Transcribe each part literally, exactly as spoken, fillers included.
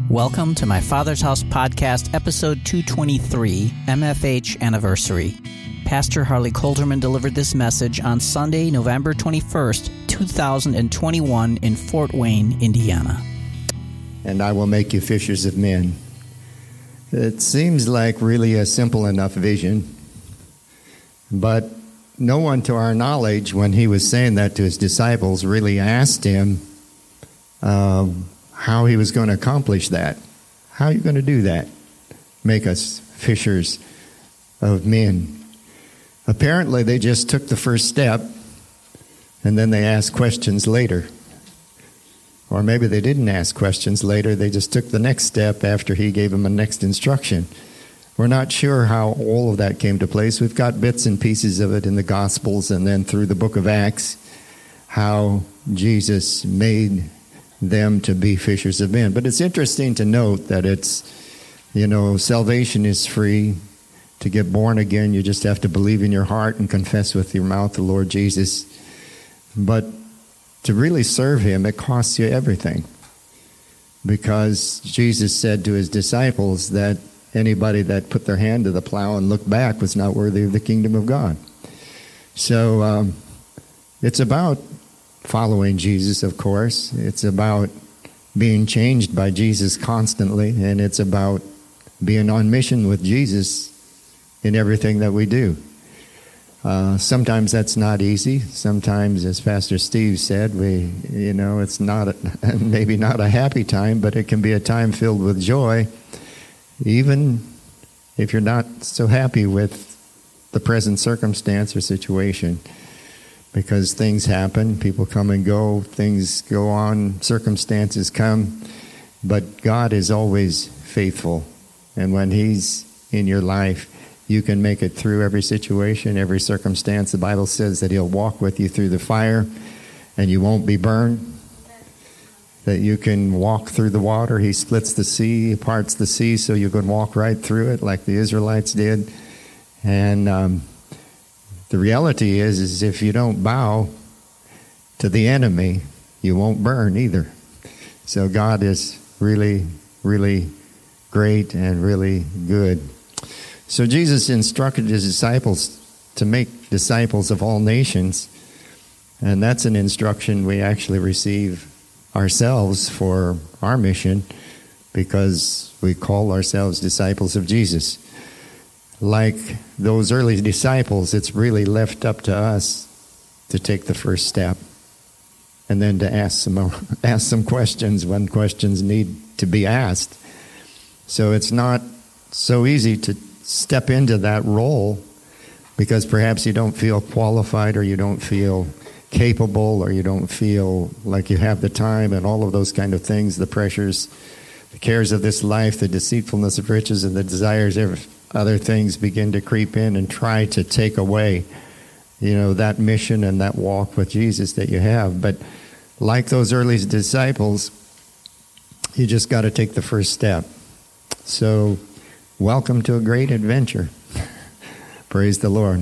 Welcome to my Father's House podcast, episode two twenty-three, M F H Anniversary. Pastor Harley Colterman delivered this message on Sunday, November twenty-first, two thousand twenty-one in Fort Wayne, Indiana. And I will make you fishers of men. It seems like really a simple enough vision, but no one to our knowledge, when he was saying that to his disciples, really asked him um, how he was going to accomplish that. How are you going to do that? Make us fishers of men. Apparently, they just took the first step, and then they asked questions later. Or maybe they didn't ask questions later. They just took the next step after he gave them a next instruction. We're not sure how all of that came to place. We've got bits and pieces of it in the Gospels and then through the book of Acts, how Jesus made them to be fishers of men. But it's interesting to note that it's, you know, salvation is free. To get born again, you just have to believe in your heart and confess with your mouth the Lord Jesus. But to really serve him, it costs you everything. Because Jesus said to his disciples that anybody that put their hand to the plow and looked back was not worthy of the kingdom of God. So um, it's about following Jesus, of course. It's about being changed by Jesus constantly, and it's about being on mission with Jesus in everything that we do. Uh, sometimes that's not easy. Sometimes, as Pastor Steve said, we, you know, it's not a, maybe not a happy time, but it can be a time filled with joy, even if you're not so happy with the present circumstance or situation, because things happen, people come and go, things go on, circumstances come, but God is always faithful, and when He's in your life, you can make it through every situation, every circumstance. The Bible says that He'll walk with you through the fire and you won't be burned. That you can walk through the water. He splits the sea, parts the sea so you can walk right through it like the Israelites did. And um, the reality is, is if you don't bow to the enemy, you won't burn either. So God is really, really great and really good. So Jesus instructed his disciples to make disciples of all nations, and that's an instruction we actually receive ourselves for our mission because we call ourselves disciples of Jesus. Like those early disciples, it's really left up to us to take the first step and then to ask some, ask some questions when questions need to be asked. So it's not so easy to step into that role because perhaps you don't feel qualified or you don't feel capable or you don't feel like you have the time and all of those kind of things, the pressures, the cares of this life, the deceitfulness of riches and the desires of other things begin to creep in and try to take away, you know, that mission and that walk with Jesus that you have. But like those early disciples, you just got to take the first step. So welcome to a great adventure. Praise the Lord.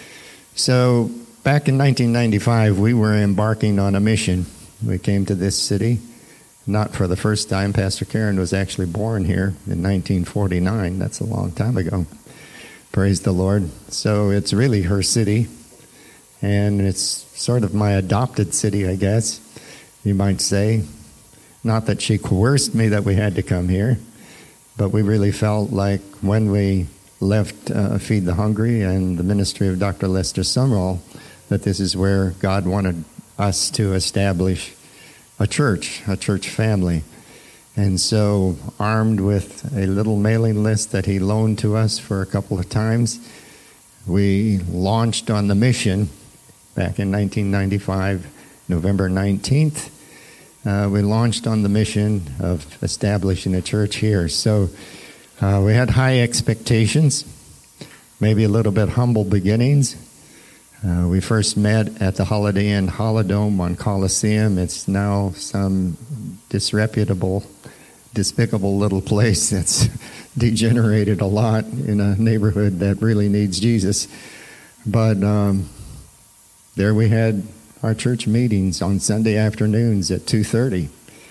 So back in nineteen ninety-five, we were embarking on a mission. We came to this city, not for the first time. Pastor Karen was actually born here in nineteen forty-nine. That's a long time ago. Praise the Lord. So it's really her city, and it's sort of my adopted city, I guess, you might say. Not that she coerced me that we had to come here, but we really felt like when we left uh, Feed the Hungry and the ministry of Doctor Lester Sumrall, that this is where God wanted us to establish a church, a church family. And so, armed with a little mailing list that he loaned to us for a couple of times, we launched on the mission back in nineteen ninety-five, November nineteenth. Uh, we launched on the mission of establishing a church here. So uh, we had high expectations, maybe a little bit humble beginnings. Uh, we first met at the Holiday Inn Holidome on Coliseum. It's now some disreputable, despicable little place that's degenerated a lot in a neighborhood that really needs Jesus. But um, there we had our church meetings on Sunday afternoons at two thirty.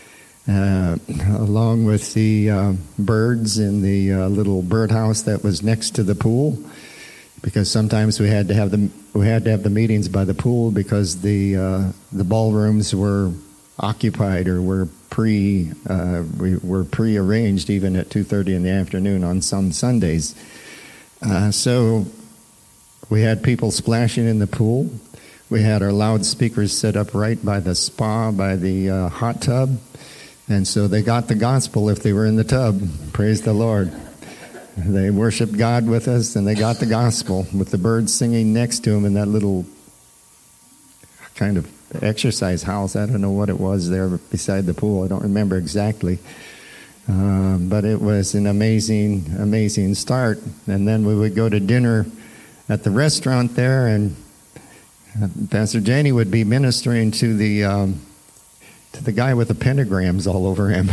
uh, along with the uh, birds in the uh, little birdhouse that was next to the pool, because sometimes we had to have the we had to have the meetings by the pool because the uh, the ballrooms were occupied or were pre uh, we were pre-arranged even at two thirty in the afternoon on some Sundays. Uh, so we had people splashing in the pool. We had our loudspeakers set up right by the spa, by the uh, hot tub. And so they got the gospel if they were in the tub. Praise the Lord. They worshiped God with us, and they got the gospel with the birds singing next to them in that little kind of exercise house. I don't know what it was there beside the pool. I don't remember exactly. Uh, but it was an amazing, amazing start. And then we would go to dinner at the restaurant there, and Pastor Janie would be ministering to the um, to the guy with the pentagrams all over him,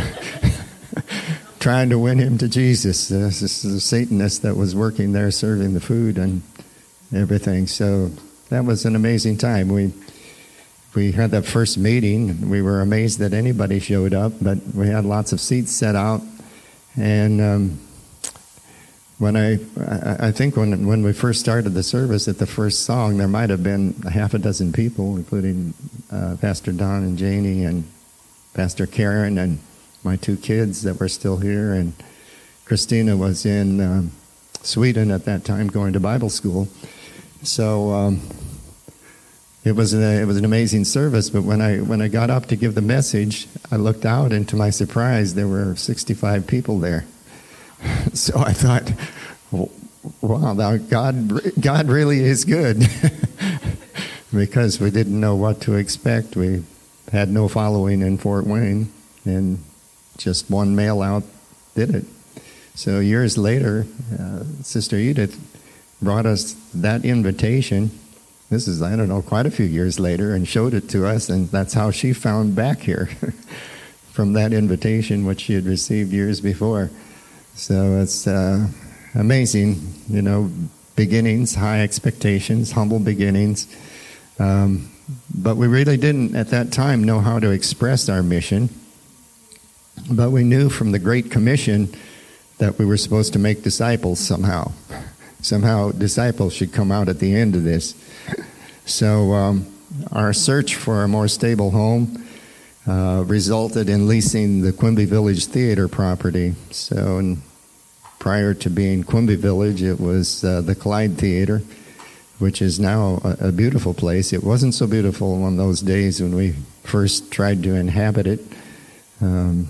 trying to win him to Jesus. This is the Satanist that was working there serving the food and everything. So that was an amazing time. We we had that first meeting. We were amazed that anybody showed up, but we had lots of seats set out. And um, when I I think when when we first started the service at the first song, there might have been a half a dozen people, including uh, Pastor Don and Janie and Pastor Karen and my two kids that were still here. And Christina was in um, Sweden at that time going to Bible school. So um, it was a, it was an amazing service. But when I when I got up to give the message, I looked out, and to my surprise, there were sixty-five people there. So I thought, wow, now God, God really is good. Because we didn't know what to expect. We had no following in Fort Wayne, and just one mail out did it. So years later, uh, Sister Edith brought us that invitation. This is, I don't know, quite a few years later, and showed it to us, and that's how she found back here, from that invitation which she had received years before. So it's uh, amazing, you know, beginnings, high expectations, humble beginnings. Um, but we really didn't at that time know how to express our mission. But we knew from the Great Commission that we were supposed to make disciples somehow. Somehow disciples should come out at the end of this. So um, our search for a more stable home uh, resulted in leasing the Quimby Village Theater property. So in, prior to being Quimby Village, it was uh, the Clyde Theater, which is now a, a beautiful place. It wasn't so beautiful in those days when we first tried to inhabit it um,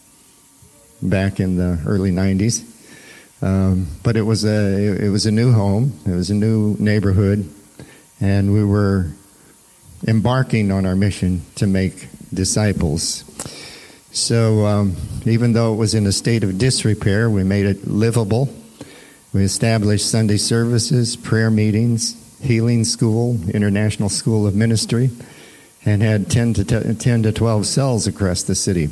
back in the early nineties. Um, but it was a it was a new home. It was a new neighborhood, and we were embarking on our mission to make disciples. So um, even though it was in a state of disrepair, we made it livable. We established Sunday services, prayer meetings, healing school, international school of ministry, and had ten to twelve cells across the city.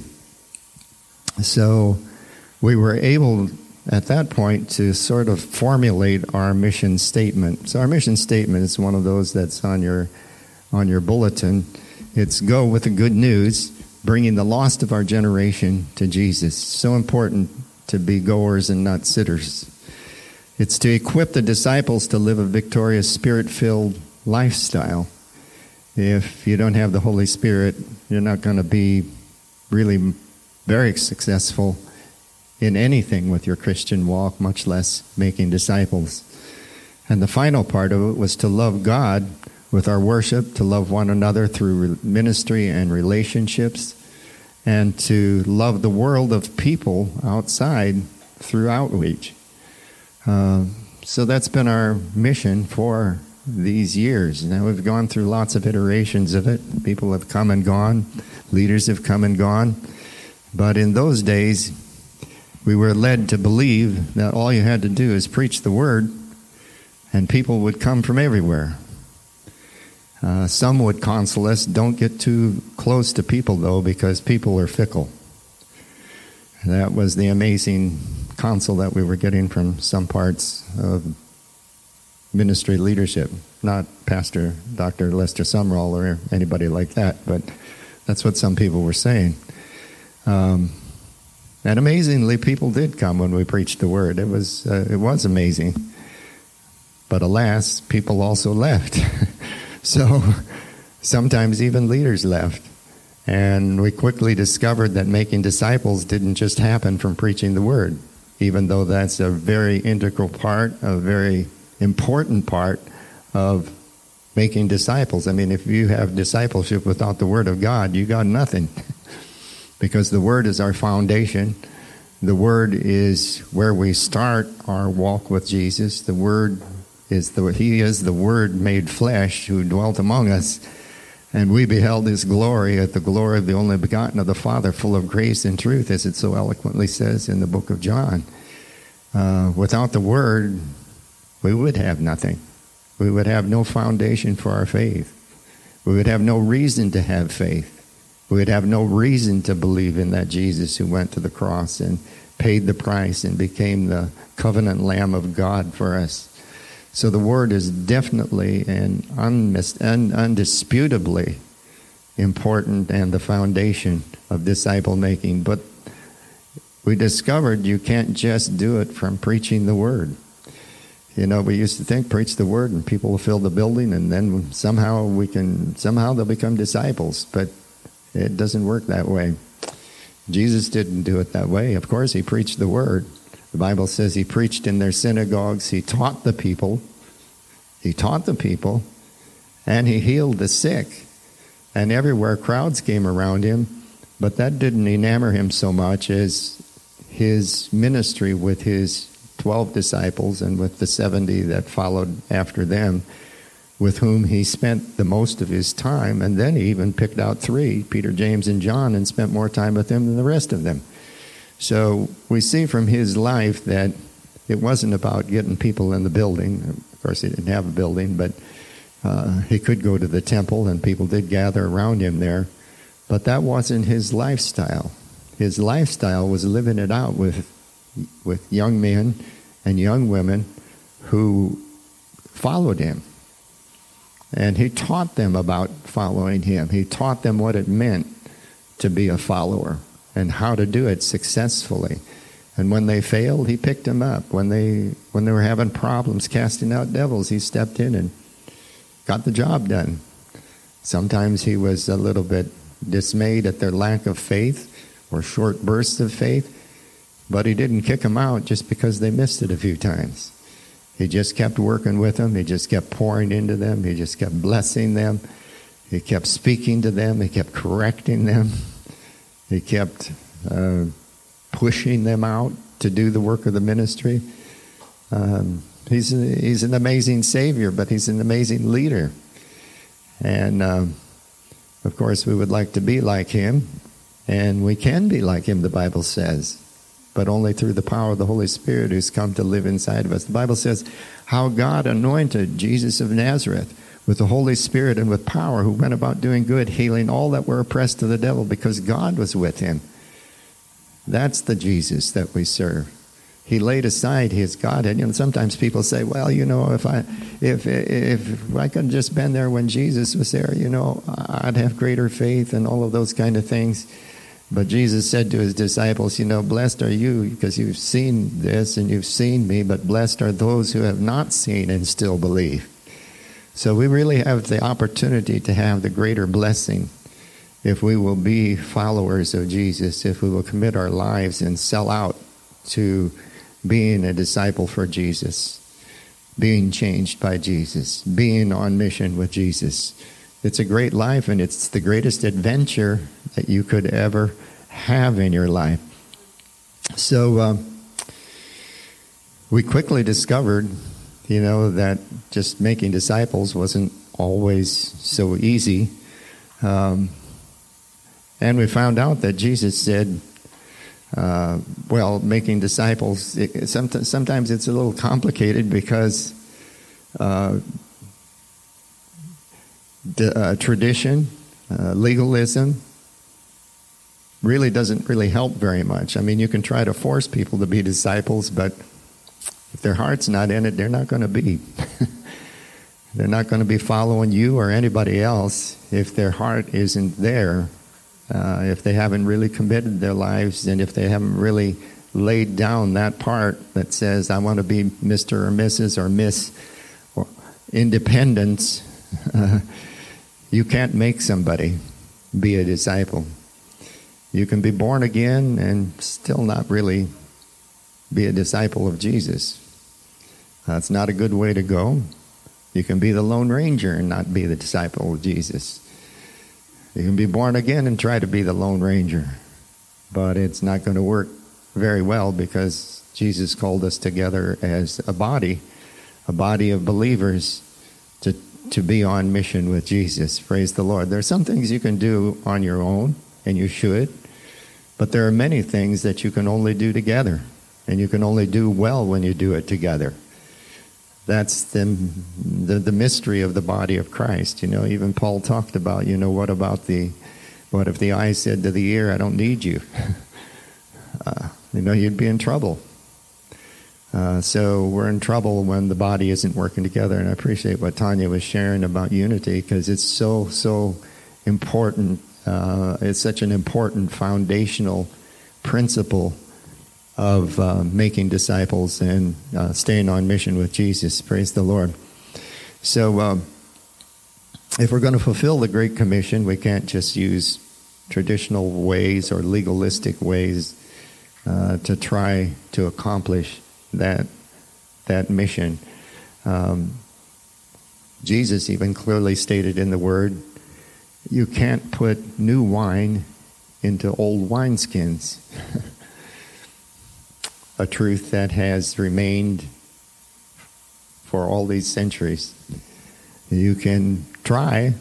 So we were able at that point to sort of formulate our mission statement. So our mission statement is one of those that's on your on your bulletin. It's go with the good news, bringing the lost of our generation to Jesus. So important to be goers and not sitters. It's to equip the disciples to live a victorious, Spirit-filled lifestyle. If you don't have the Holy Spirit, you're not going to be really very successful in anything with your Christian walk, much less making disciples. And the final part of it was to love God with our worship, to love one another through ministry and relationships, and to love the world of people outside through outreach. Uh, so that's been our mission for these years. Now we've gone through lots of iterations of it. People have come and gone. Leaders have come and gone. But in those days, we were led to believe that all you had to do is preach the word, and people would come from everywhere. Uh, some would counsel us, don't get too close to people, though, because people are fickle. That was the amazing counsel that we were getting from some parts of ministry leadership. Not Pastor Doctor Lester Sumrall or anybody like that, but that's what some people were saying. Um, and amazingly, people did come when we preached the word. It was uh, it was amazing. But alas, people also left. So sometimes even leaders left. And we quickly discovered that making disciples didn't just happen from preaching the word, even though that's a very integral part, a very important part of making disciples. I mean, if you have discipleship without the Word of God, you got nothing. Because the Word is our foundation. The Word is where we start our walk with Jesus. The Word is the He is the Word made flesh who dwelt among us. And we beheld His glory, at the glory of the only begotten of the Father, full of grace and truth, as it so eloquently says in the book of John. Uh, without the Word, we would have nothing. We would have no foundation for our faith. We would have no reason to have faith. We would have no reason to believe in that Jesus who went to the cross and paid the price and became the covenant Lamb of God for us. So the Word is definitely and unmis- un- undisputably important and the foundation of disciple making. But we discovered you can't just do it from preaching the Word. You know, we used to think, preach the Word and people will fill the building and then somehow we can, somehow they'll become disciples. But it doesn't work that way. Jesus didn't do it that way. Of course, He preached the Word. The Bible says He preached in their synagogues. He taught the people. He taught the people. And He healed the sick. And everywhere crowds came around Him. But that didn't enamor Him so much as His ministry with His twelve disciples and with the seventy that followed after them, with whom He spent the most of His time. And then He even picked out three, Peter, James, and John, and spent more time with them than the rest of them. So we see from His life that it wasn't about getting people in the building. Of course, He didn't have a building, but uh, He could go to the temple, and people did gather around Him there. But that wasn't His lifestyle. His lifestyle was living it out with with young men and young women who followed Him. And He taught them about following Him. He taught them what it meant to be a follower and how to do it successfully. And when they failed, He picked them up. When they when they were having problems casting out devils, He stepped in and got the job done. Sometimes He was a little bit dismayed at their lack of faith or short bursts of faith, but He didn't kick them out just because they missed it a few times. He just kept working with them. He just kept pouring into them. He just kept blessing them. He kept speaking to them. He kept correcting them. He kept uh, pushing them out to do the work of the ministry. Um, he's, a, he's an amazing Savior, but He's an amazing leader. And, um, of course, we would like to be like Him, and we can be like Him, the Bible says, but only through the power of the Holy Spirit who's come to live inside of us. The Bible says how God anointed Jesus of Nazareth with the Holy Spirit and with power, who went about doing good, healing all that were oppressed of the devil, because God was with Him. That's the Jesus that we serve. He laid aside His Godhead. You know, sometimes people say, well, you know, if I if if I could just been there when Jesus was there, you know, I'd have greater faith and all of those kind of things. But Jesus said to His disciples, you know, blessed are you because you've seen this and you've seen me, but blessed are those who have not seen and still believe. So we really have the opportunity to have the greater blessing if we will be followers of Jesus, if we will commit our lives and sell out to being a disciple for Jesus, being changed by Jesus, being on mission with Jesus. It's a great life, and it's the greatest adventure that you could ever have in your life. So um, we quickly discovered, you know, that just making disciples wasn't always so easy. Um, and we found out that Jesus said, uh, well, making disciples, it, sometimes, sometimes it's a little complicated because uh, the, uh, tradition, uh, legalism, really doesn't really help very much. I mean, you can try to force people to be disciples, but if their heart's not in it, they're not going to be. They're not going to be following you or anybody else if their heart isn't there uh, if they haven't really committed their lives, and if they haven't really laid down that part that says, I want to be Mister or Missus or Miss or Independence, uh, you can't make somebody be a disciple. You can be born again and still not really be a disciple of Jesus. That's not a good way to go. You can be the Lone Ranger and not be the disciple of Jesus. You can be born again and try to be the Lone Ranger, but it's not going to work very well, because Jesus called us together as a body, a body of believers, to to be on mission with Jesus. Praise the Lord. There are some things you can do on your own, and you should, but there are many things that you can only do together, and you can only do well when you do it together. That's the, the the mystery of the body of Christ. You know, even Paul talked about, you know, what about the, what if the eye said to the ear, I don't need you? uh, you know, you'd be in trouble. Uh, so we're in trouble when the body isn't working together. And I appreciate what Tanya was sharing about unity, because it's so, so important. Uh, it's such an important foundational principle of uh, making disciples and uh, staying on mission with Jesus. Praise the Lord. So um, if we're going to fulfill the Great Commission, we can't just use traditional ways or legalistic ways uh, to try to accomplish that that mission. Um, Jesus even clearly stated in the Word, you can't put new wine into old wineskins. A truth that has remained for all these centuries. You can try,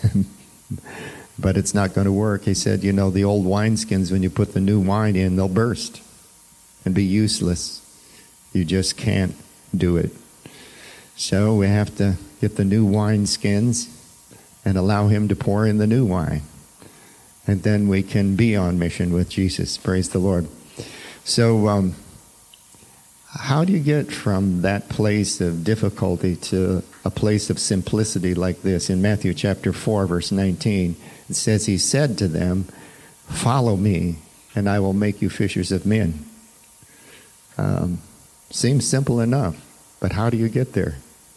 but it's not going to work. He said, you know, the old wineskins, when you put the new wine in, they'll burst and be useless. You just can't do it. So we have to get the new wineskins and allow him to pour in the new wine. And then we can be on mission with Jesus. Praise the Lord. So, um, how do you get from that place of difficulty to a place of simplicity like this? In Matthew chapter four, verse nineteen, it says, he said to them, follow me, and I will make you fishers of men. Um, seems simple enough, but how do you get there?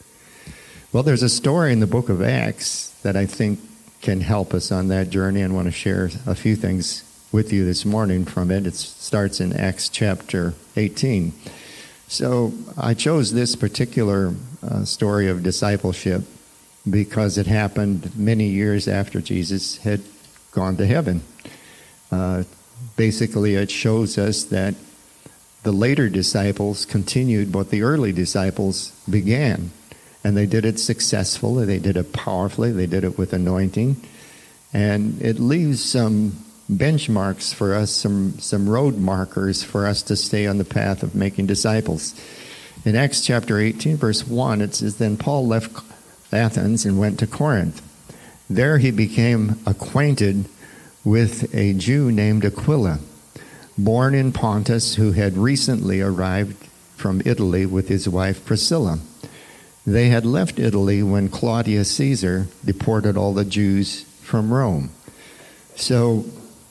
Well, there's a story in the book of Acts that I think can help us on that journey, and want to share a few things with you this morning from it. It starts in Acts chapter eighteen. So I chose this particular uh, story of discipleship because it happened many years after Jesus had gone to heaven. Uh, basically, it shows us that the later disciples continued what the early disciples began, and they did it successfully, they did it powerfully, they did it with anointing, and it leaves some benchmarks for us, some some road markers for us to stay on the path of making disciples. In Acts chapter eighteen, verse one, it says, then Paul left Athens and went to Corinth. There he became acquainted with a Jew named Aquila, born in Pontus, who had recently arrived from Italy with his wife Priscilla. They had left Italy when Claudius Caesar deported all the Jews from Rome. So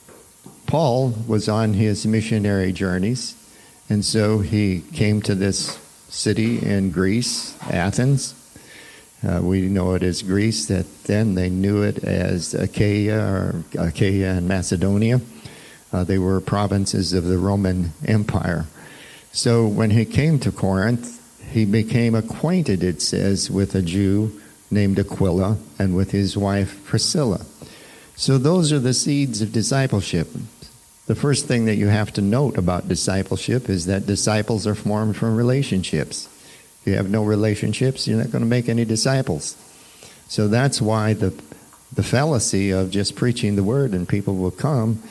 Paul was on his missionary journeys, and so he came to this city in Greece, Athens. Uh, we know it as Greece. That then they knew it as Achaia or Achaia and Macedonia. Uh, they were provinces of the Roman Empire. So when he came to Corinth, he became acquainted, it says, with a Jew named Aquila and with his wife Priscilla. So those are the seeds of discipleship. The first thing that you have to note about discipleship is that disciples are formed from relationships. If you have no relationships, you're not going to make any disciples. So that's why the the fallacy of just preaching the word and people will come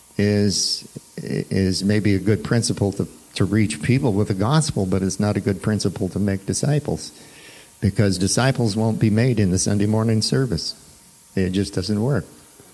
is is maybe a good principle to, to reach people with the gospel, but it's not a good principle to make disciples, because disciples won't be made in the Sunday morning service. It just doesn't work.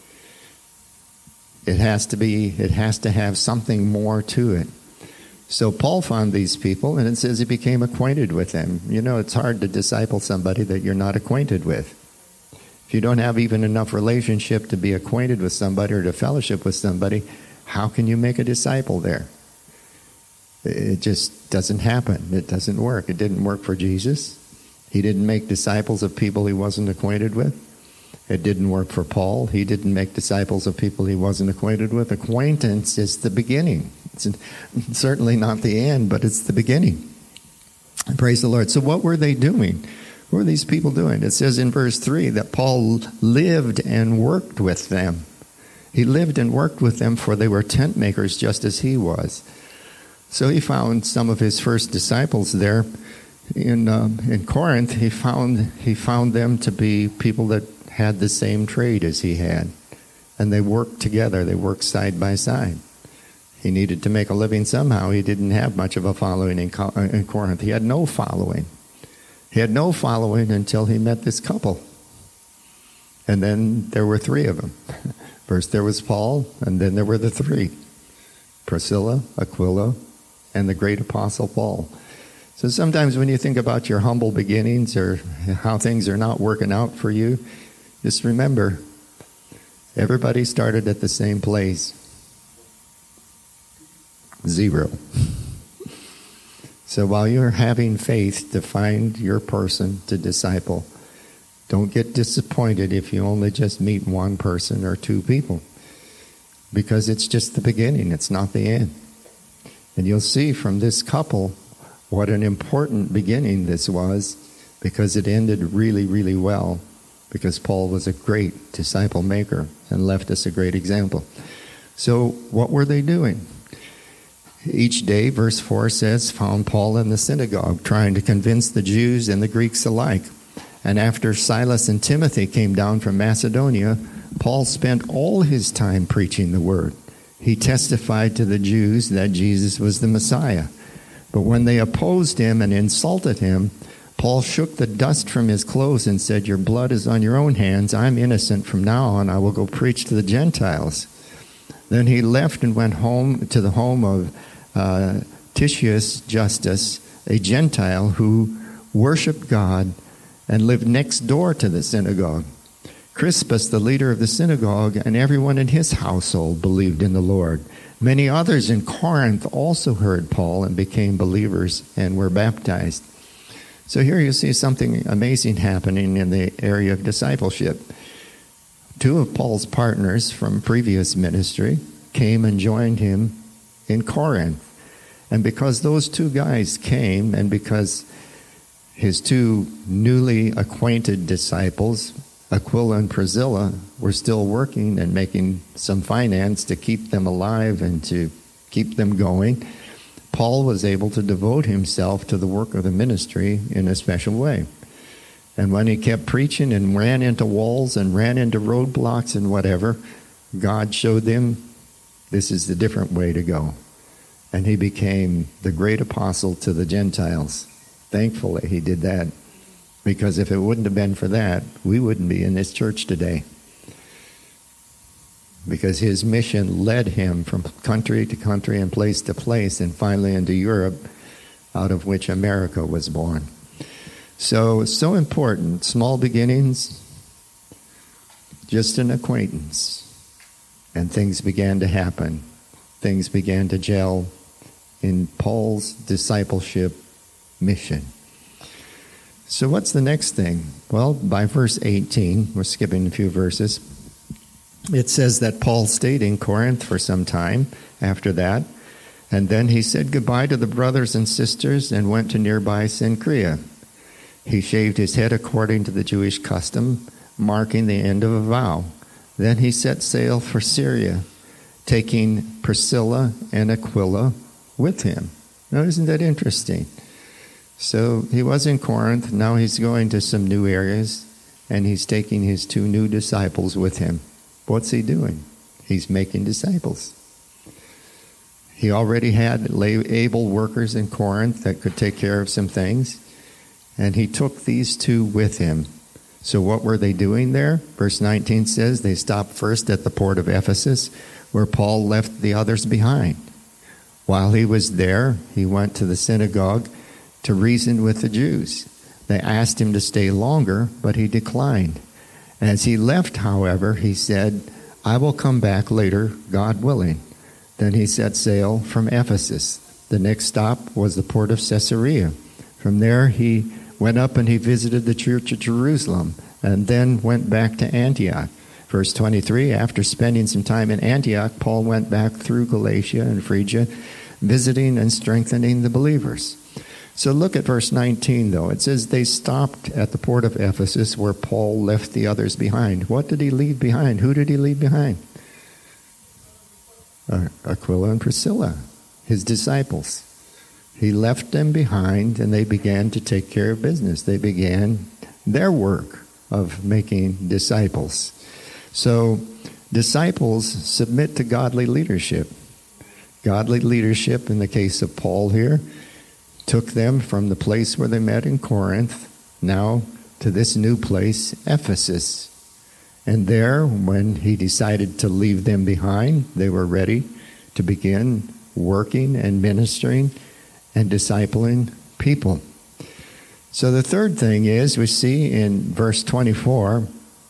It has to be, it has to have something more to it. So Paul found these people, and it says he became acquainted with them. You know, it's hard to disciple somebody that you're not acquainted with. If you don't have even enough relationship to be acquainted with somebody or to fellowship with somebody, how can you make a disciple there? It just doesn't happen. It doesn't work. It didn't work for Jesus. He didn't make disciples of people he wasn't acquainted with. It didn't work for Paul. He didn't make disciples of people he wasn't acquainted with. Acquaintance is the beginning. It's certainly not the end, but it's the beginning. Praise the Lord. So what were they doing? What were these people doing? It says in verse three that Paul lived and worked with them. He lived and worked with them, for they were tent makers just as he was. So he found some of his first disciples there in uh, in Corinth. He found he found them to be people that had the same trade as he had, and they worked together. They worked side by side. He needed to make a living somehow. He didn't have much of a following in, Co- in Corinth. He had no following. He had no following until he met this couple. And then there were three of them. First there was Paul, and then there were the three. Priscilla, Aquila, and the great apostle Paul. So sometimes when you think about your humble beginnings or how things are not working out for you, just remember, everybody started at the same place. Zero. So while you're having faith to find your person to disciple, don't get disappointed if you only just meet one person or two people, because it's just the beginning. It's not the end. And you'll see from this couple what an important beginning this was, because it ended really, really well, because Paul was a great disciple maker and left us a great example. So what were they doing? Each day, verse four says, found Paul in the synagogue, trying to convince the Jews and the Greeks alike. And after Silas and Timothy came down from Macedonia, Paul spent all his time preaching the word. He testified to the Jews that Jesus was the Messiah. But when they opposed him and insulted him, Paul shook the dust from his clothes and said, "Your blood is on your own hands. I'm innocent. From now on, I will go preach to the Gentiles." Then he left and went home to the home of uh, Titius Justus, a Gentile who worshipped God and lived next door to the synagogue. Crispus, the leader of the synagogue, and everyone in his household believed in the Lord. Many others in Corinth also heard Paul and became believers and were baptized. So here you see something amazing happening in the area of discipleship. Two of Paul's partners from previous ministry came and joined him in Corinth. And because those two guys came, and because his two newly acquainted disciples, Aquila and Priscilla, were still working and making some finance to keep them alive and to keep them going, Paul was able to devote himself to the work of the ministry in a special way. And when he kept preaching and ran into walls and ran into roadblocks and whatever, God showed him this is the different way to go. And he became the great apostle to the Gentiles. Thankfully, he did that. Because if it wouldn't have been for that, we wouldn't be in this church today. Because his mission led him from country to country and place to place, and finally into Europe, out of which America was born. So it's so important. Small beginnings, just an acquaintance. And things began to happen. Things began to gel in Paul's discipleship mission. So what's the next thing? Well, by verse eighteen, we're skipping a few verses, it says that Paul stayed in Corinth for some time after that, and then he said goodbye to the brothers and sisters and went to nearby Cenchrea. He shaved his head according to the Jewish custom, marking the end of a vow. Then he set sail for Syria, taking Priscilla and Aquila with him. Now, isn't that interesting? So he was in Corinth. Now he's going to some new areas, and he's taking his two new disciples with him. What's he doing? He's making disciples. He already had able workers in Corinth that could take care of some things, and he took these two with him. So what were they doing there? Verse nineteen says they stopped first at the port of Ephesus, where Paul left the others behind. While he was there, he went to the synagogue to reason with the Jews. They asked him to stay longer, but he declined. As he left, however, he said, I will come back later, God willing. Then he set sail from Ephesus. The next stop was the port of Caesarea. From there, he went up and he visited the church at Jerusalem, and then went back to Antioch. Verse twenty-three, after spending some time in Antioch, Paul went back through Galatia and Phrygia, visiting and strengthening the believers. So look at verse nineteen, though. It says they stopped at the port of Ephesus where Paul left the others behind. What did he leave behind? Who did he leave behind? Aquila and Priscilla, his disciples. He left them behind, and they began to take care of business. They began their work of making disciples. So disciples submit to godly leadership. Godly leadership, in the case of Paul here, took them from the place where they met in Corinth, now to this new place, Ephesus. And there, when he decided to leave them behind, they were ready to begin working and ministering and discipling people. So the third thing is, we see in verse twenty-four,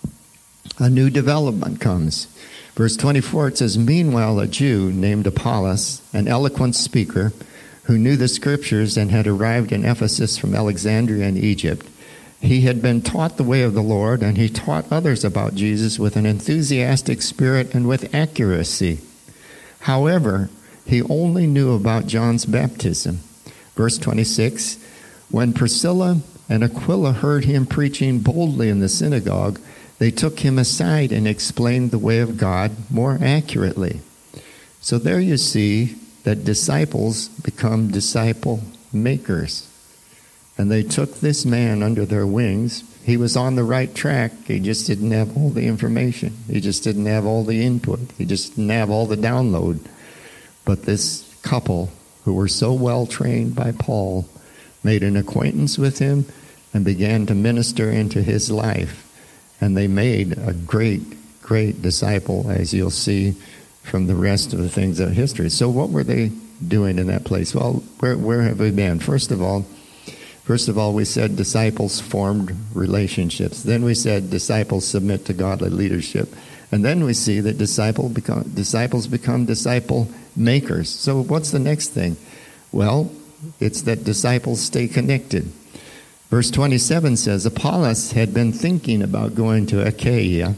a new development comes. Verse twenty-four, it says, meanwhile a Jew named Apollos, an eloquent speaker, who knew the Scriptures and had arrived in Ephesus from Alexandria in Egypt, he had been taught the way of the Lord, and he taught others about Jesus with an enthusiastic spirit and with accuracy. However, he only knew about John's baptism. Verse twenty-six, when Priscilla and Aquila heard him preaching boldly in the synagogue, they took him aside and explained the way of God more accurately. So there you see that disciples become disciple makers. And they took this man under their wings. He was on the right track. He just didn't have all the information. He just didn't have all the input. He just didn't have all the download. But this couple, who were so well trained by Paul, made an acquaintance with him and began to minister into his life. And they made a great, great disciple, as you'll see from the rest of the things of history. So what were they doing in that place? Well, where, where have we been? First of all, First of all, we said disciples formed relationships. Then we said disciples submit to godly leadership. And then we see that disciple become, disciples become disciple makers. So what's the next thing? Well, it's that disciples stay connected. Verse twenty-seven says, Apollos had been thinking about going to Achaia,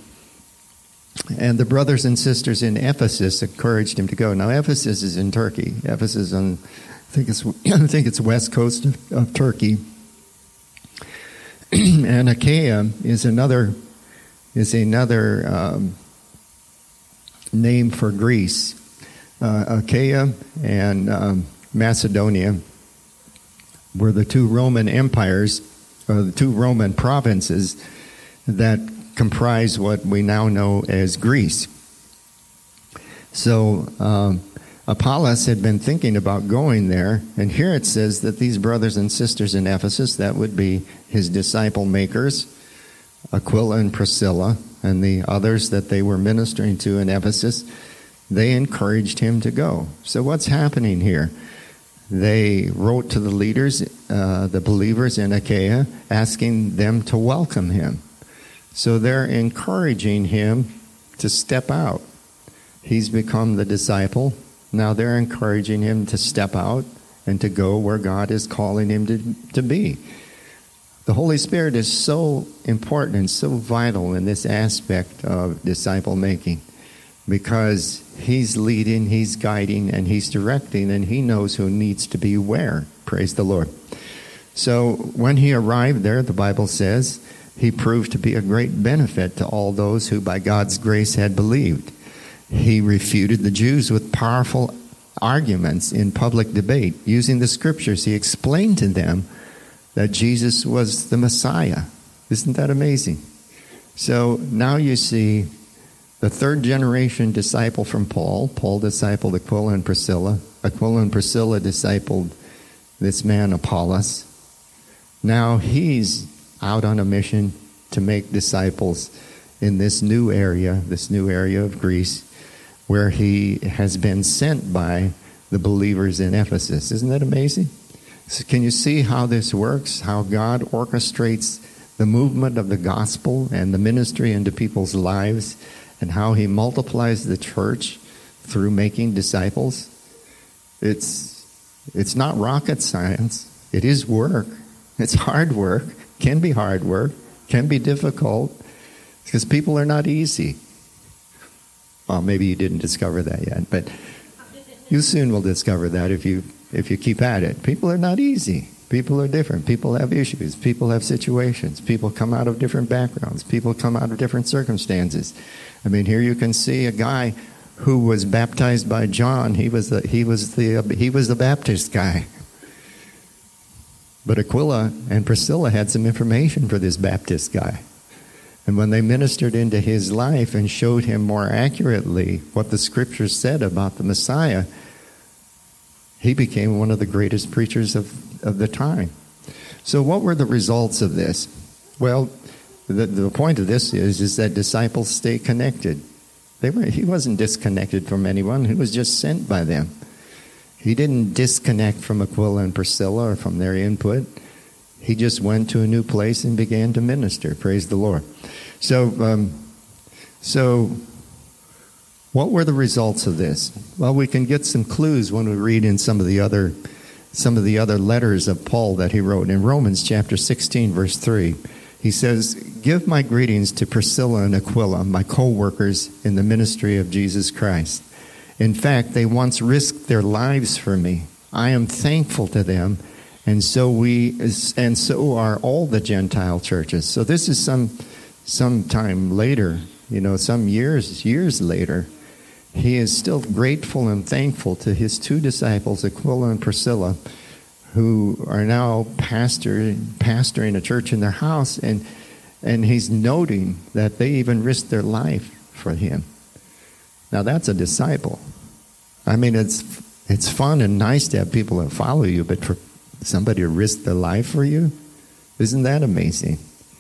and the brothers and sisters in Ephesus encouraged him to go. Now, Ephesus is in Turkey. Ephesus on... I think it's I think it's west coast of, of Turkey, and Achaia is another is another um, name for Greece. Uh, Achaia and um, Macedonia were the two Roman empires, or the two Roman provinces that comprise what we now know as Greece. So. Um, Apollos had been thinking about going there, and here it says that these brothers and sisters in Ephesus, that would be his disciple makers, Aquila and Priscilla, and the others that they were ministering to in Ephesus, they encouraged him to go. So what's happening here? They wrote to the leaders, uh, the believers in Achaia, asking them to welcome him. So they're encouraging him to step out. He's become the disciple. Now they're encouraging him to step out and to go where God is calling him to, to be. The Holy Spirit is so important and so vital in this aspect of disciple making, because he's leading, he's guiding, and he's directing, and he knows who needs to be where. Praise the Lord. So when he arrived there, the Bible says, he proved to be a great benefit to all those who by God's grace had believed. He refuted the Jews with powerful arguments in public debate. Using the Scriptures, he explained to them that Jesus was the Messiah. Isn't that amazing? So now you see the third generation disciple from Paul. Paul discipled Aquila and Priscilla. Aquila and Priscilla discipled this man Apollos. Now he's out on a mission to make disciples in this new area, this new area of Greece, where he has been sent by the believers in Ephesus. Isn't that amazing? So can you see how this works, how God orchestrates the movement of the gospel and the ministry into people's lives, and how he multiplies the church through making disciples. It's it's not rocket science. It is work. It's hard work. Can be hard work. Can be difficult. Because people are not easy. Well, maybe you didn't discover that yet, but you soon will discover that if you if you keep at it. People are not easy. People are different. People have issues. People have situations. People come out of different backgrounds. People come out of different circumstances. I mean, here you can see a guy who was baptized by John. He was the he was the he was the Baptist guy. But Aquila and Priscilla had some information for this Baptist guy. And when they ministered into his life and showed him more accurately what the Scriptures said about the Messiah, he became one of the greatest preachers of, of the time. So what were the results of this? Well, the, the point of this is, is that disciples stay connected. They were, he wasn't disconnected from anyone. He was just sent by them. He didn't disconnect from Aquila and Priscilla or from their input. He just went to a new place and began to minister. Praise the Lord. So, um, so what were the results of this? Well, we can get some clues when we read in some of the other, some of the other letters of Paul that he wrote. In Romans chapter sixteen, verse three, he says, "Give my greetings to Priscilla and Aquila, my co-workers in the ministry of Jesus Christ. In fact, they once risked their lives for me. I am thankful to them." And so we, and so are all the Gentile churches. So this is some, some time later, you know, some years, years later. He is still grateful and thankful to his two disciples, Aquila and Priscilla, who are now pastor, pastoring a church in their house, and and he's noting that they even risked their life for him. Now that's a disciple. I mean, it's it's fun and nice to have people that follow you, but for somebody to risk their life for you, isn't that amazing?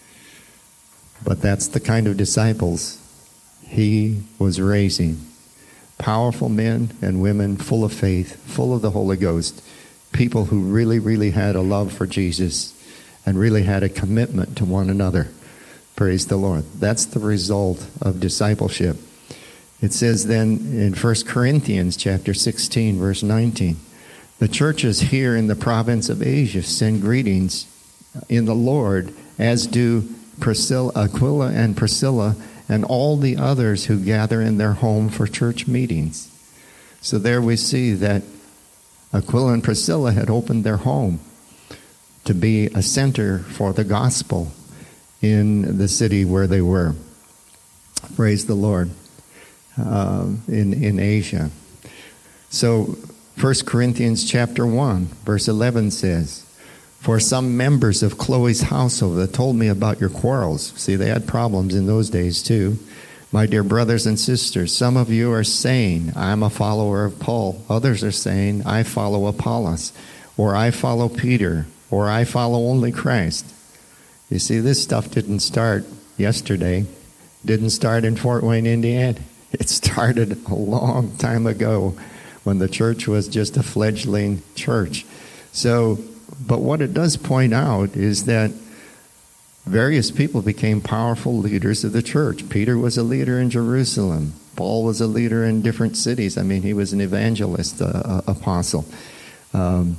But that's the kind of disciples he was raising. Powerful men and women full of faith, full of the Holy Ghost, people who really, really had a love for Jesus and really had a commitment to one another. Praise the Lord. That's the result of discipleship. It says then in First Corinthians chapter sixteen, verse nineteen, "The churches here in the province of Asia send greetings in the Lord, as do Priscilla, Aquila and Priscilla, and all the others who gather in their home for church meetings." So there we see that Aquila and Priscilla had opened their home to be a center for the gospel in the city where they were. Praise the Lord. Uh, in, in Asia. So First Corinthians chapter one, verse eleven says, "For some members of Chloe's household that told me about your quarrels." See, they had problems in those days too. "My dear brothers and sisters, some of you are saying, 'I'm a follower of Paul.' Others are saying, 'I follow Apollos,' or 'I follow Peter,' or 'I follow only Christ.'" You see, this stuff didn't start yesterday. Didn't start in Fort Wayne, Indiana. It started a long time ago when the church was just a fledgling church. So, but what it does point out is that various people became powerful leaders of the church. Peter was a leader in Jerusalem. Paul was a leader in different cities. I mean, he was an evangelist, uh, apostle. Um,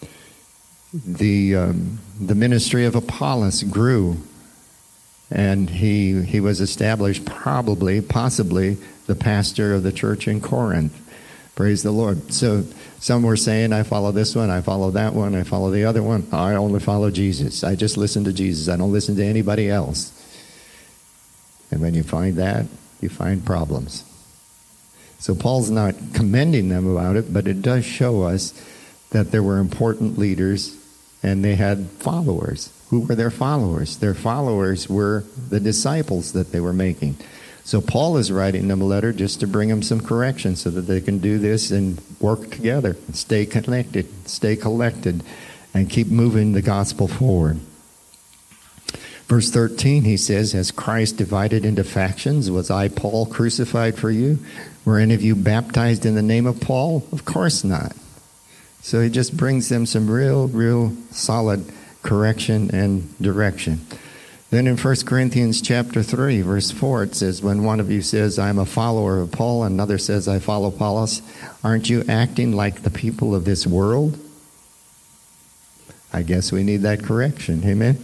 the um, the ministry of Apollos grew, and he he was established, probably, possibly, the pastor of the church in Corinth. Praise the Lord. So some were saying, "I follow this one, I follow that one, I follow the other one. I only follow Jesus. I just listen to Jesus. I don't listen to anybody else." And when you find that, you find problems. So Paul's not commending them about it, but it does show us that there were important leaders and they had followers. Who were their followers? Their followers were the disciples that they were making. So Paul is writing them a letter just to bring them some correction so that they can do this and work together, and stay connected, stay collected, and keep moving the gospel forward. Verse thirteen, he says, "Has Christ divided into factions? Was I, Paul, crucified for you? Were any of you baptized in the name of Paul? Of course not." So he just brings them some real, real solid correction and direction. Then in First Corinthians chapter three, verse four, it says, when one of you says, I'm a follower of Paul, and another says, I follow Apollos, aren't you acting like the people of this world? I guess we need that correction. Amen?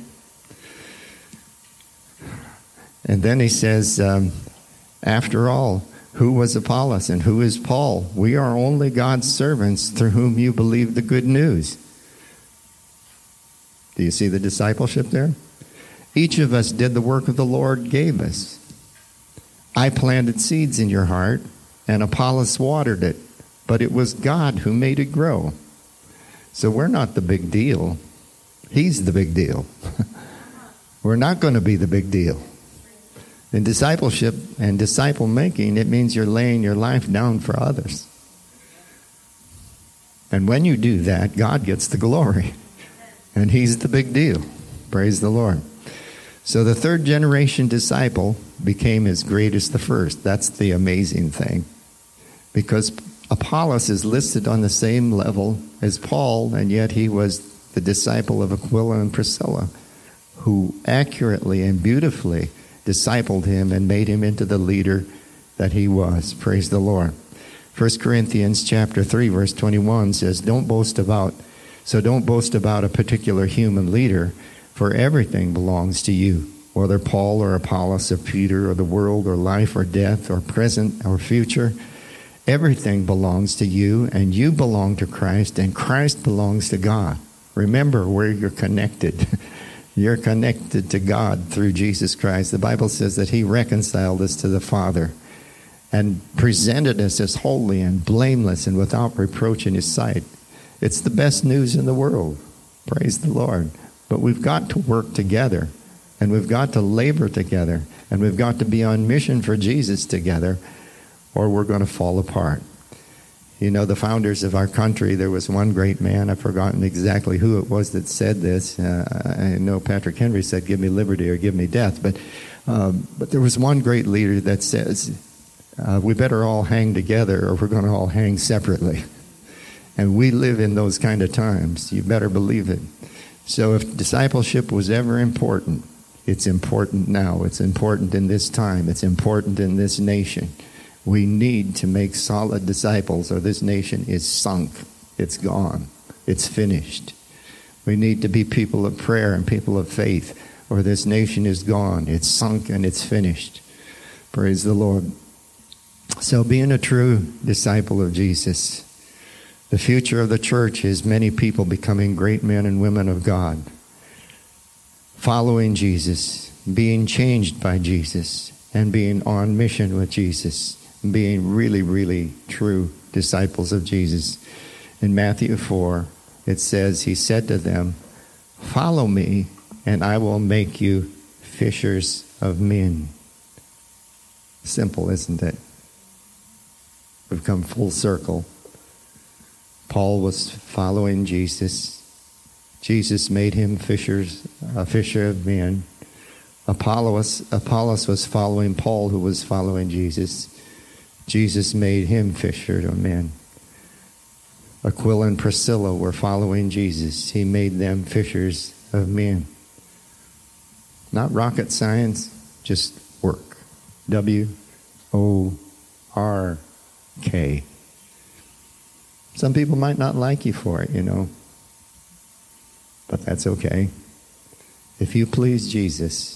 And then he says, um, after all, who was Apollos and who is Paul? We are only God's servants through whom you believe the good news. Do you see the discipleship there? Each of us did the work of the Lord gave us. I planted seeds in your heart, and Apollos watered it, but it was God who made it grow. So we're not the big deal. He's the big deal. We're not going to be the big deal. In discipleship and disciple making, it means you're laying your life down for others. And when you do that, God gets the glory. And He's the big deal. Praise the Lord. So the third generation disciple became as great as the first. That's the amazing thing. Because Apollos is listed on the same level as Paul, and yet he was the disciple of Aquila and Priscilla, who accurately and beautifully discipled him and made him into the leader that he was. Praise the Lord. First Corinthians chapter three, verse twenty-one says, Don't boast about, so don't boast about a particular human leader, for everything belongs to you, whether Paul or Apollos or Peter or the world or life or death or present or future. Everything belongs to you, and you belong to Christ, and Christ belongs to God. Remember where you're connected. You're connected to God through Jesus Christ. The Bible says that He reconciled us to the Father and presented us as holy and blameless and without reproach in His sight. It's the best news in the world. Praise the Lord. But we've got to work together, and we've got to labor together, and we've got to be on mission for Jesus together, or we're going to fall apart. You know, the founders of our country, there was one great man, I've forgotten exactly who it was that said this. Uh, I know Patrick Henry said, give me liberty or give me death. But, um, but there was one great leader that says, uh, we better all hang together or we're going to all hang separately. And we live in those kind of times. You better believe it. So if discipleship was ever important, it's important now. It's important in this time. It's important in this nation. We need to make solid disciples, or this nation is sunk. It's gone. It's finished. We need to be people of prayer and people of faith, or this nation is gone. It's sunk and it's finished. Praise the Lord. So being a true disciple of Jesus, the future of the church is many people becoming great men and women of God, following Jesus, being changed by Jesus, and being on mission with Jesus, being really, really true disciples of Jesus. In Matthew four, it says, He said to them, follow me, and I will make you fishers of men. Simple, isn't it? We've come full circle. Paul was following Jesus. Jesus made him fishers, a fisher of men. Apollos, Apollos was following Paul, who was following Jesus. Jesus made him fisher of men. Aquila and Priscilla were following Jesus. He made them fishers of men. Not rocket science, just work. W O R K. Some people might not like you for it, you know. But that's okay. If you please Jesus,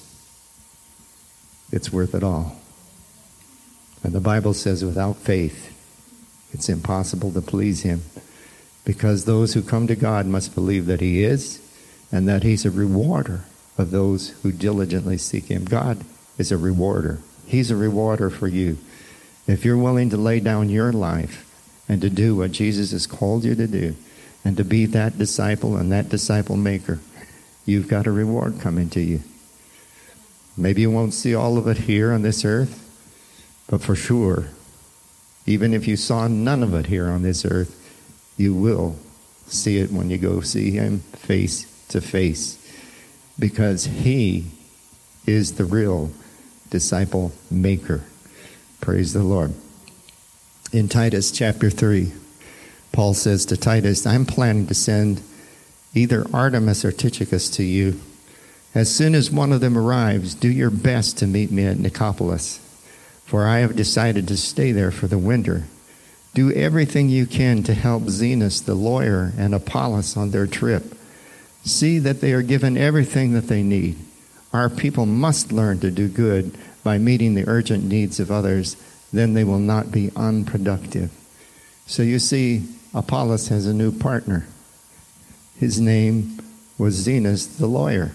it's worth it all. And the Bible says without faith, it's impossible to please Him. Because those who come to God must believe that He is, and that He's a rewarder of those who diligently seek Him. God is a rewarder. He's a rewarder for you. If you're willing to lay down your life and to do what Jesus has called you to do, and to be that disciple and that disciple maker, you've got a reward coming to you. Maybe you won't see all of it here on this earth, but for sure, even if you saw none of it here on this earth, you will see it when you go see Him face to face, because He is the real disciple maker. Praise the Lord. In Titus chapter three, Paul says to Titus, I'm planning to send either Artemas or Tychicus to you, As soon as one of them arrives, do your best to meet me at Nicopolis, for I have decided to stay there for the winter. Do everything you can to help Zenas, the lawyer, and Apollos on their trip. See that they are given everything that they need. Our people must learn to do good by meeting the urgent needs of others. Then they will not be unproductive. So you see, Apollos has a new partner. His name was Zenas, the lawyer.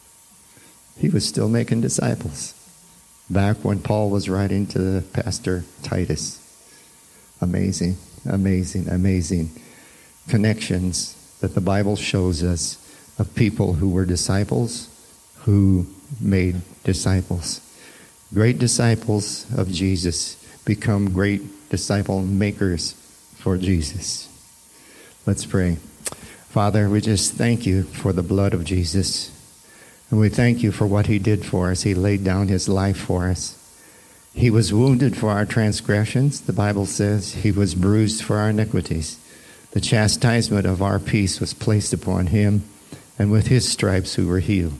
He was still making disciples back when Paul was writing to the pastor Titus. Amazing, amazing, amazing connections that the Bible shows us of people who were disciples, who made disciples. Great disciples of Jesus become great disciple makers for Jesus. Let's pray. Father, we just thank you for the blood of Jesus. And we thank you for what he did for us. He laid down his life for us. He was wounded for our transgressions, the Bible says. He was bruised for our iniquities. The chastisement of our peace was placed upon him, and with his stripes we were healed.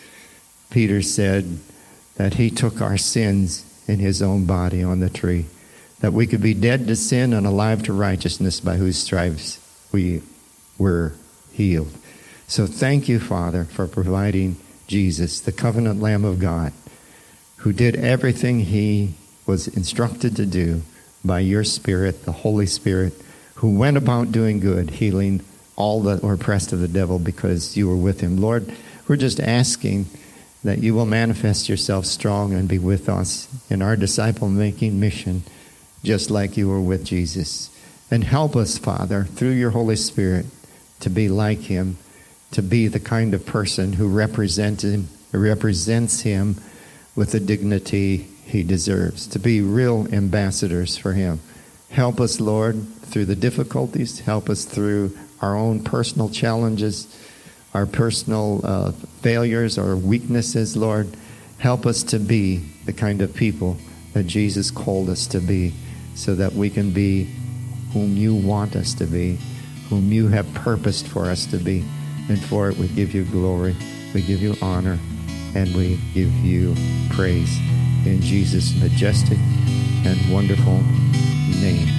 Peter said that he took our sins in his own body on the tree, that we could be dead to sin and alive to righteousness, by whose stripes we were healed. So thank you, Father, for providing Jesus, the covenant Lamb of God, who did everything he was instructed to do by your Spirit, the Holy Spirit, who went about doing good, healing all that were oppressed of the devil because you were with him. Lord, we're just asking that you will manifest yourself strong and be with us in our disciple-making mission, just like you were with Jesus. And help us, Father, through your Holy Spirit, to be like him, to be the kind of person who represents him, represents him with the dignity he deserves, to be real ambassadors for him. Help us, Lord, through the difficulties. Help us through our own personal challenges, our personal uh, failures or weaknesses, Lord. Help us to be the kind of people that Jesus called us to be, so that we can be whom you want us to be, whom you have purposed for us to be. And for it we give you glory, we give you honor, and we give you praise. In Jesus' majestic and wonderful name.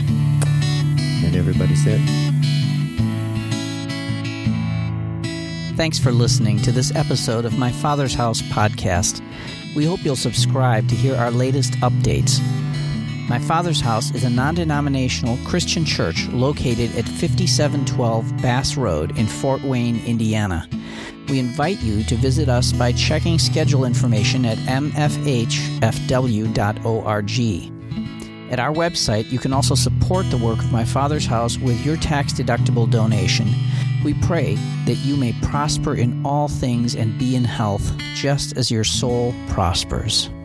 And everybody said, Thanks for listening to this episode of My Father's House podcast. We hope you'll subscribe to hear our latest updates. My Father's House is a non-denominational Christian church located at fifty-seven twelve Bass Road in Fort Wayne, Indiana. We invite you to visit us by checking schedule information at m f h f w dot org. At our website, you can also support the work of My Father's House with your tax-deductible donation. We pray that you may prosper in all things and be in health, just as your soul prospers.